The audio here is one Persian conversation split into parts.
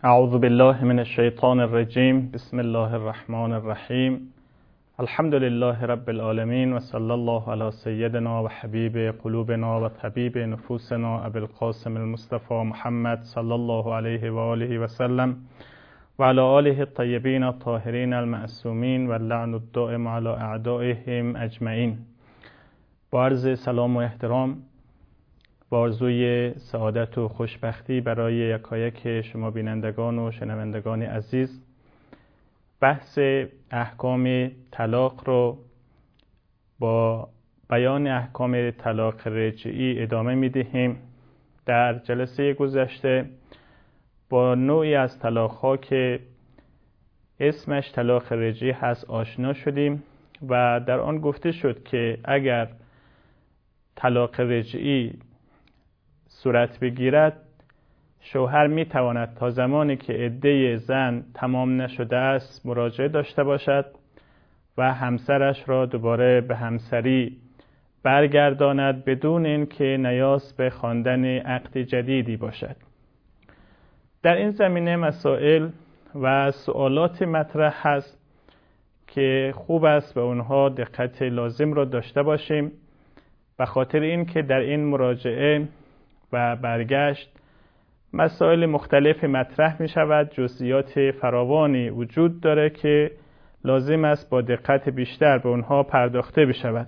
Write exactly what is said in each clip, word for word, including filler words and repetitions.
اعوذ بالله من الشیطان الرجیم. بسم الله الرحمن الرحیم. الحمد لله رب العالمین و صلی الله علی سیدنا و حبیب قلوبنا و طبیب نفوسنا ابی القاسم المصطفى محمد صلی الله علیه و آله و سلم و علی آله الطیبین الطاهرین المعصومین و لعن الدائم علی اعدائهم اجمعین. با عرض سلام و احترام، با آرزوی سعادت و خوشبختی برای یکایک شما بینندگان و شنوندگان عزیز، بحث احکام طلاق رو با بیان احکام طلاق رجعی ادامه میدهیم. در جلسه گذشته با نوعی از طلاق‌ها که اسمش طلاق رجعی هست آشنا شدیم و در آن گفته شد که اگر طلاق رجعی صورت بگیرد، شوهر می تواند تا زمانی که عده زن تمام نشده است مراجعه داشته باشد و همسرش را دوباره به همسری برگرداند بدون اینکه نیاز به خواندن عقد جدیدی باشد. در این زمینه مسائل و سوالات مطرح هست که خوب است به اونها دقت لازم را داشته باشیم، به خاطر اینکه در این مراجعه و برگشت مسائل مختلف مطرح می شود، جزئیات فراوانی وجود داره که لازم است با دقت بیشتر به اونها پرداخته بشود.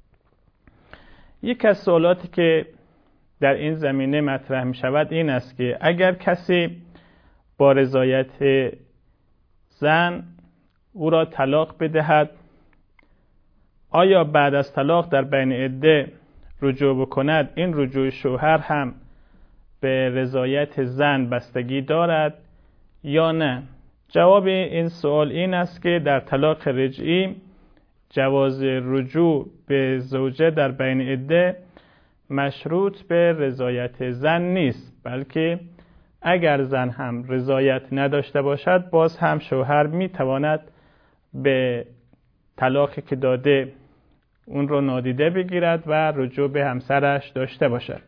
یک از سوالاتی که در این زمینه مطرح می شود این است که اگر کسی با رضایت زن او را طلاق بدهد، آیا بعد از طلاق در بین عده رجوع بکند، این رجوع شوهر هم به رضایت زن بستگی دارد یا نه؟ جواب این سوال این است که در طلاق رجعی جواز رجوع به زوجه در بین عده مشروط به رضایت زن نیست، بلکه اگر زن هم رضایت نداشته باشد باز هم شوهر می تواند به طلاقی که داده اون رو نادیده بگیرد و رجوع به همسرش داشته باشد.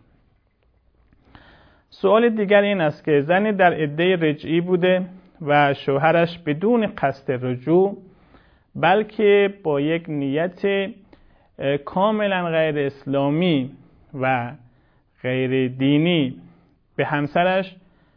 سوال دیگر این است که زنی در عده رجعی بوده و شوهرش بدون قصد رجوع بلکه با یک نیت کاملا غیر اسلامی و غیر دینی به همسرش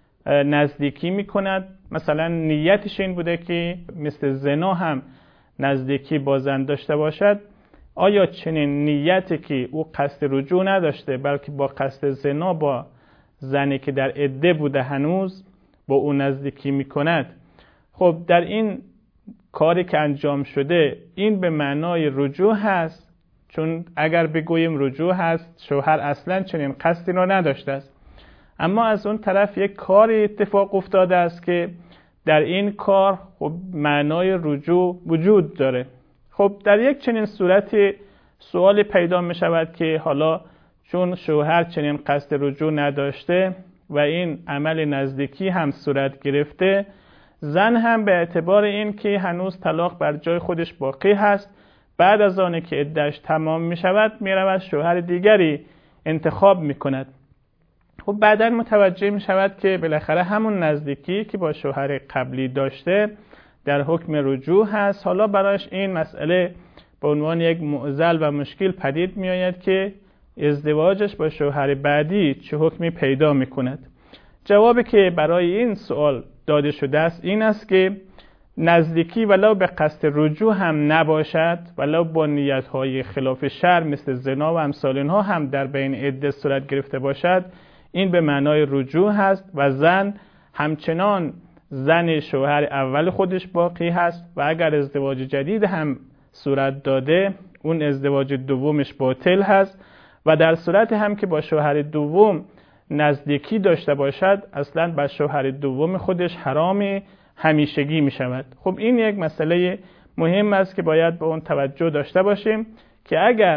نزدیکی می کند، مثلا نیتش این بوده که مثل زنا هم نزدیکی با زن داشته باشد، آیا چنین نیتی که او قصد رجوع نداشته بلکه با قصد زنا با زنی که در عده بوده هنوز با او نزدیکی می کند؟ خب در این کاری که انجام شده این به معنای رجوع هست، چون اگر بگوییم رجوع هست شوهر اصلا چنین قصدی را نداشته است، اما از اون طرف یک کاری اتفاق افتاده است که در این کار خب معنای رجوع وجود داره. خب در یک چنین صورتی سوال پیدا می شود که حالا چون شوهر چنین قصد رجوع نداشته و این عمل نزدیکی هم صورت گرفته، زن هم به اعتبار این که هنوز طلاق بر جای خودش باقی هست، بعد از آنه که عده‌اش تمام می شود می رود شوهر دیگری انتخاب می کند. خب بعداً متوجه می شود که بالاخره همون نزدیکی که با شوهر قبلی داشته در حکم رجوع هست. حالا برایش این مسئله به عنوان یک معضل و مشکل پدید می آید که ازدواجش با شوهر بعدی چه حکمی پیدا می کند. جوابی که برای این سوال داده شده است این است که نزدیکی ولو به قصد رجوع هم نباشد، ولو با نیت‌های خلاف شرع مثل زنا و امثال اینها هم در بین عده صورت گرفته باشد، این به معنای رجوع هست و زن همچنان زن شوهر اول خودش باقی هست و اگر ازدواج جدید هم صورت داده اون ازدواج دومش باطل هست و در صورت هم که با شوهر دوم نزدیکی داشته باشد اصلا با شوهر دوم خودش حرام همیشگی می شود. خب این یک مسئله مهم است که باید به اون توجه داشته باشیم که اگر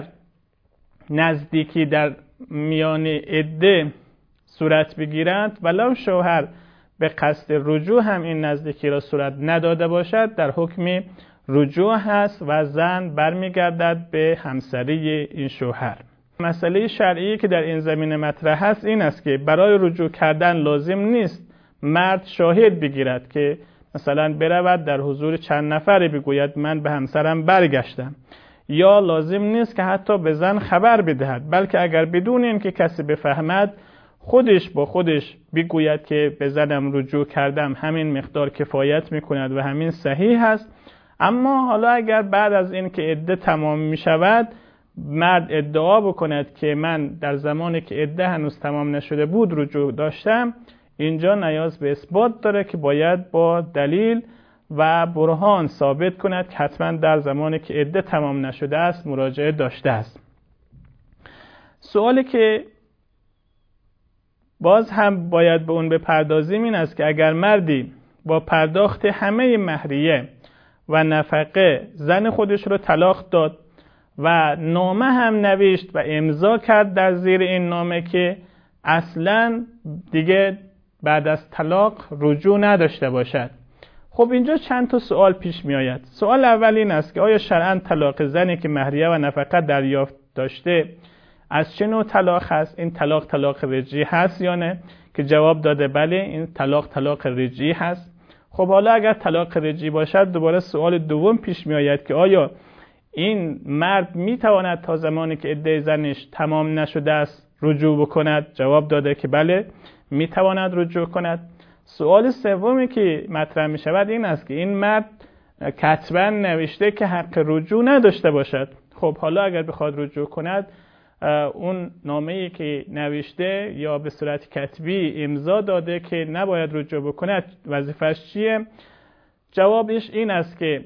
نزدیکی در میان عده صورت بگیرد ولو شوهر به قصد رجوع هم این نزدیکی را صورت نداده باشد در حکم رجوع هست و زن برمیگردد به همسری این شوهر. مسئله شرعی که در این زمینه مطرح هست این است که برای رجوع کردن لازم نیست مرد شاهد بگیرد که مثلا برود در حضور چند نفری بگوید من به همسرم برگشتم، یا لازم نیست که حتی به زن خبر بدهد، بلکه اگر بدون این که کسی بفهمد خودش با خودش بگوید که به زنم رجوع کردم، همین مقدار کفایت میکند و همین صحیح است. اما حالا اگر بعد از این که عده تمام می شود مرد ادعا بکند که من در زمانی که عده هنوز تمام نشده بود رجوع داشتم، اینجا نیاز به اثبات داره که باید با دلیل و برهان ثابت کند که حتما در زمانی که عده تمام نشده است مراجعه داشته است. سوالی که باز هم باید به اون بپردازیم این است که اگر مردی با پرداخت همه مهریه و نفقه زن خودش رو طلاق داد و نامه هم نوشت و امضا کرد در زیر این نامه که اصلاً دیگه بعد از طلاق رجوع نداشته باشد، خب اینجا چند تا سوال پیش می آید. سوال اول این است که آیا شرعاً طلاق زنی که مهریه و نفقه دریافت داشته از چه نوع طلاق هست؟ این طلاق طلاق رجعی هست یا نه؟ که جواب داده بله، این طلاق طلاق رجعی هست. خب حالا اگر طلاق رجعی باشد دوباره سوال دوم پیش می آید که آیا این مرد می تواند تا زمانی که عده زنش تمام نشده است رجوع بکند؟ جواب داده که بله می تواند رجوع کند. سوال سومی که مطرح می شود این است که این مرد کتباً نوشته که حق رجوع نداشته باشد. خب حالا اگر بخواد رجوع کند اون نامه‌ای که نوشته یا به صورت کتبی امضا داده که نباید رجوع بکند وظیفش چیه؟ جوابش این است که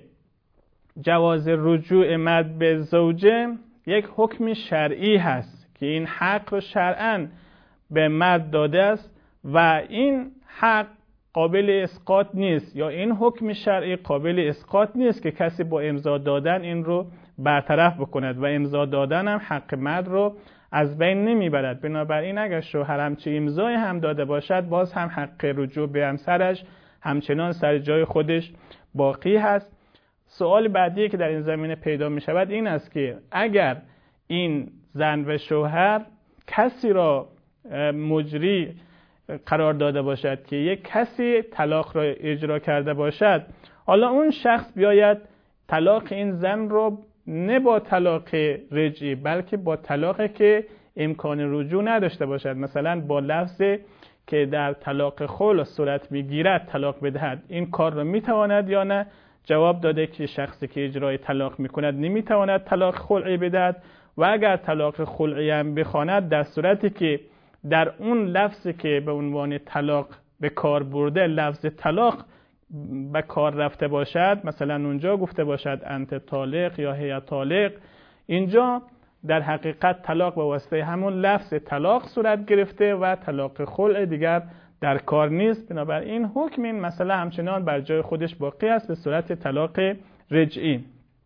جواز رجوع مرد به زوجه یک حکم شرعی هست که این حق رو شرعاً به مرد داده است و این حق قابل اسقاط نیست، یا این حکم شرعی قابل اسقاط نیست که کسی با امضا دادن این رو برطرف بکند و امضا دادن هم حق مرد رو از بین نمیبرد. بنابراین اگر شوهر همچی امضای هم داده باشد باز هم حق رجوع به همسرش همچنان سر جای خودش باقی هست. سوال بعدی که در این زمینه پیدا می شود این است که اگر این زن و شوهر کسی را مجری قرار داده باشد که یک کسی طلاق را اجرا کرده باشد، حالا اون شخص بیاید طلاق این زن رو نه با طلاق رجعی بلکه با طلاقی که امکان رجوع نداشته باشد، مثلا با لفظی که در طلاق خلع صورت میگیرد طلاق بدهد، این کار را میتواند یا نه؟ جواب داده که شخصی که اجرای طلاق میکند نمیتواند طلاق خلعی بدهد و اگر طلاق خلعی هم بخواند در صورتی که در اون لفظی که به عنوان طلاق به کار برده لفظ طلاق به کار رفته باشد، مثلا اونجا گفته باشد انت طالق یا هی طالق، اینجا در حقیقت طلاق به واسطه همون لفظ طلاق صورت گرفته و طلاق خلع دیگر در کار نیست. بنابراین حکم این مسئله همچنان بر جای خودش باقی است به صورت طلاق رجعی.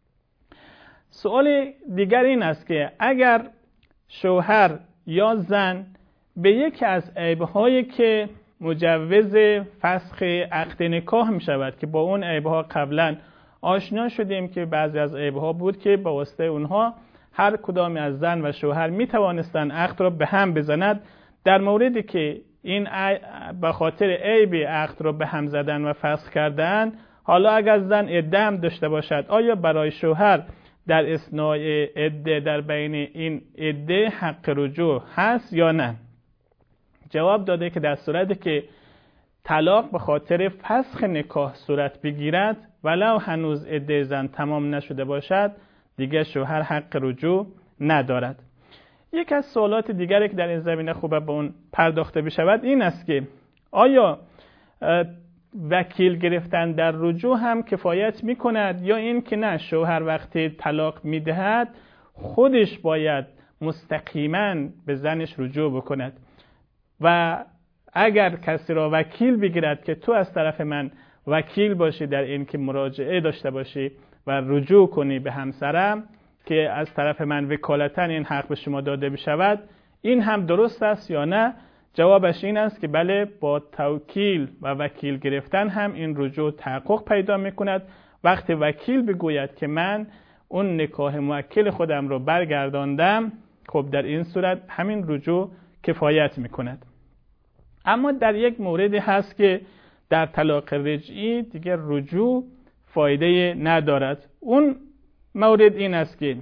سوال دیگر این است که اگر شوهر یا زن به یکی از عیب‌هایی که مجوز فسخ عقد نکاح می شود که با اون عیب‌ها قبلا آشنا شدیم که بعضی از عیب‌ها بود که با واسطه اونها هر کدام از زن و شوهر می توانستند عقد را به هم بزنند، در موردی که این به خاطر عیب عقد را به هم زدن و فسخ کردن، حالا اگر زن عده هم داشته باشد آیا برای شوهر در اثناء عده در بین این عده حق رجوع هست یا نه؟ جواب داده که در صورتی که طلاق به خاطر فسخ نکاح صورت بگیرد ولو هنوز عده زن تمام نشده باشد دیگه شوهر حق رجوع ندارد. یک از سوالات دیگری که در این زمینه خوبه به اون پرداخته بشود این است که آیا وکیل گرفتن در رجوع هم کفایت می کند یا این که نه، شوهر وقتی طلاق می دهد خودش باید مستقیما به زنش رجوع بکند و اگر کسی را وکیل بگیرد که تو از طرف من وکیل باشی در این که مراجعه داشته باشی و رجوع کنی به همسرم که از طرف من وکالتاً این حق به شما داده بشود، این هم درست است یا نه؟ جوابش این است که بله، با توکیل و وکیل گرفتن هم این رجوع تحقق پیدا می کند. وقتی وکیل بگوید که من اون نکاح موکل خودم رو برگرداندم، خب در این صورت همین رجوع کفایت می کند. اما در یک موردی هست که در طلاق رجعی دیگه رجوع فایده ندارد. اون مورد این است که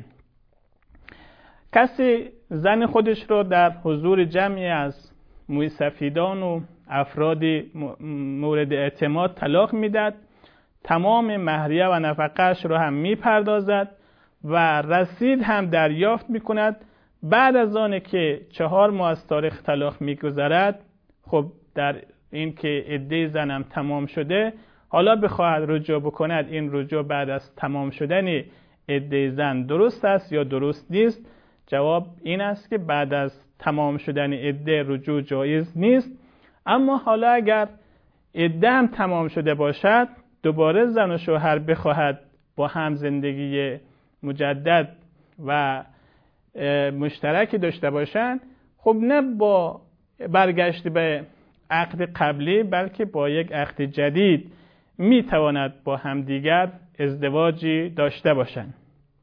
کسی زن خودش رو در حضور جمعی از موسفیدان و افراد مورد اعتماد طلاق میداد، تمام مهریه و نفقه‌اش رو هم میپردازد و رسید هم دریافت میکند. بعد از آن که چهار ماه از تاریخ طلاق میگذرد، خب در این که عده زنم تمام شده، حالا بخواهد رجوع بکند، این رجوع بعد از تمام شدن عده زن درست است یا درست نیست؟ جواب این است که بعد از تمام شدن عده رجوع جایز نیست. اما حالا اگر عده هم تمام شده باشد، دوباره زن و شوهر بخواهد با هم زندگی مجدد و مشترکی داشته باشند، خب نه با برگشت به عقد قبلی، بلکه با یک عقد جدید می تواند با همدیگر ازدواجی داشته باشند.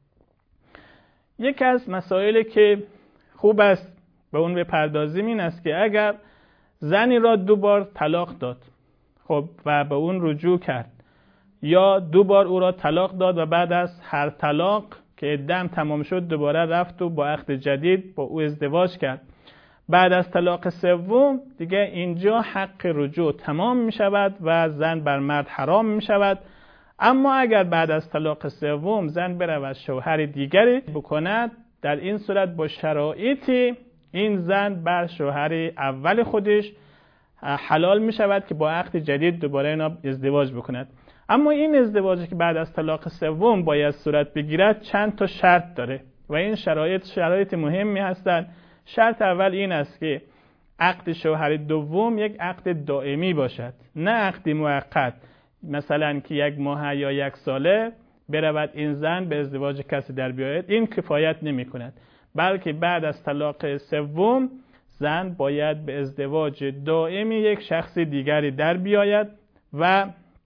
یک از مسائلی که خوب است به اون بپردازیم این است که اگر زنی را دو بار طلاق داد، خب و به اون رجوع کرد، یا دو بار او را طلاق داد و بعد از هر طلاق که عده‌ام تمام شد دوباره رفت و با عقد جدید با او ازدواج کرد، بعد از طلاق سوم دیگه اینجا حق رجوع تمام می شود و زن بر مرد حرام می شود. اما اگر بعد از طلاق سوم زن برود شوهر دیگری بکند، در این صورت با شرایطی این زن بر شوهر اول خودش حلال می شود که با عقد جدید دوباره اینا ازدواج بکند. اما این ازدواجی که بعد از طلاق سوم باید صورت بگیرد چند تا شرط داره و این شرایط شرایط مهمی هستند. شرط اول این است که عقد شوهر دوم یک عقد دائمی باشد، نه عقد موقت، مثلا که یک ماه یا یک ساله برود این زن به ازدواج کسی در بیاید، این کفایت نمی کند، بلکه بعد از طلاق سوم زن باید به ازدواج دائمی یک شخص دیگری در بیاید. و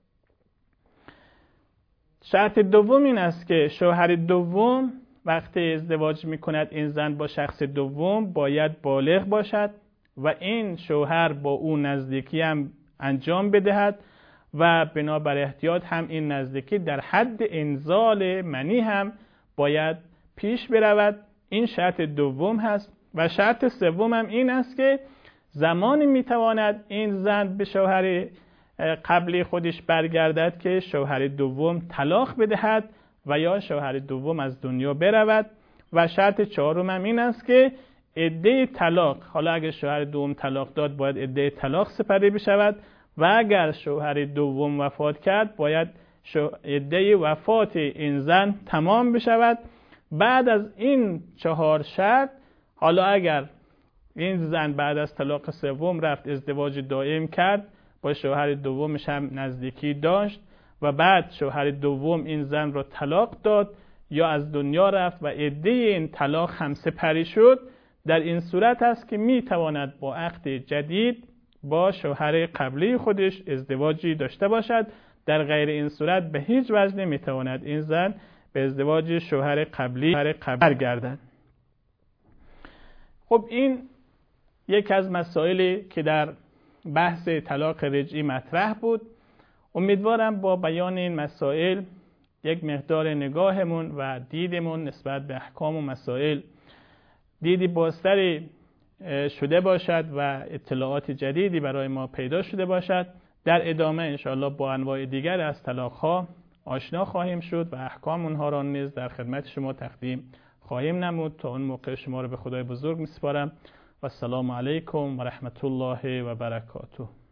شرط دوم این است که شوهر دوم وقتی ازدواج می کند این زن با شخص دوم باید بالغ باشد و این شوهر با او نزدیکی هم انجام بدهد و بنابر احتیاط هم این نزدیکی در حد انزال منی هم باید پیش برود. این شرط دوم هست. و شرط سوم هم این است که زمانی میتواند این زن به شوهر قبلی خودش برگردد که شوهر دوم طلاق بدهد و یا شوهر دوم از دنیا برود. و شرط چهارم هم این است که عده طلاق، حالا اگر شوهر دوم طلاق داد باید عده طلاق سپری بشود و اگر شوهر دوم وفات کرد باید عده وفات این زن تمام بشود. بعد از این چهار شرط، حالا اگر این زن بعد از طلاق سوم رفت ازدواج دائم کرد، با شوهر دومش هم نزدیکی داشت و بعد شوهر دوم این زن را طلاق داد یا از دنیا رفت و عده این طلاق هم سپری شد، در این صورت است که می تواند با عقد جدید با شوهر قبلی خودش ازدواجی داشته باشد. در غیر این صورت به هیچ وجه نمی تواند این زن به ازدواج شوهر قبلی برگردد. خب این یک از مسائلی که در بحث طلاق رجعی مطرح بود. امیدوارم با بیان این مسائل یک مقدار نگاهمون و دیدمون نسبت به احکام و مسائل دیدی بازتری شده باشد و اطلاعات جدیدی برای ما پیدا شده باشد. در ادامه انشاءالله با انواع دیگر از طلاق‌ها آشنا خواهیم شد و احکام اونها را نیز در خدمت شما تقدیم خواهیم نمود. تا اون موقع شما را به خدای بزرگ می‌سپارم و السلام علیکم و رحمت الله و برکاته.